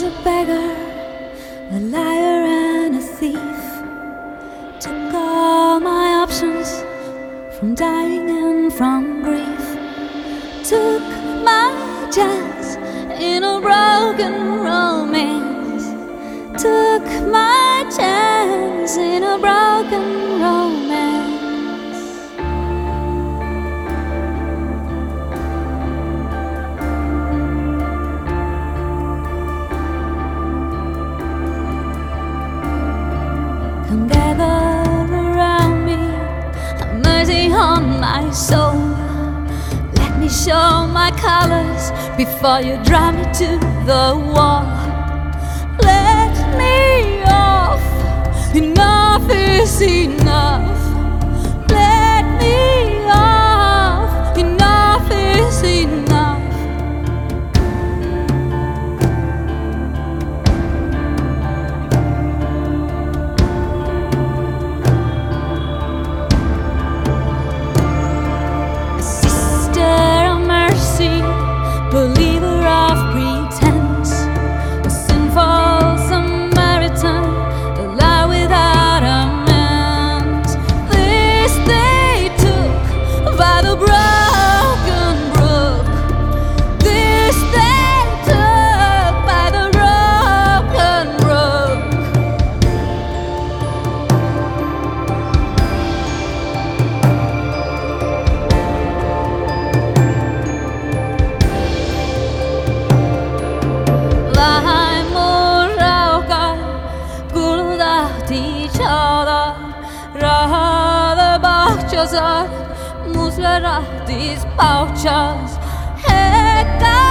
a beggar, a liar and a thief. Took all my options from dying and from grief. Took my chance in a broken romance. Took my chance in a broken romance. Come gather around me, have mercy on my soul. Let me show my colors before you drive me to the wall. Let me off, enough is enough. Let me off, enough is enough. Believer of pretense, a sinful Samaritan, a lie without amends. This they took by the broken brook. This they took by the broken brook. Rather bakacağız, muzlara diz parçaz. Hep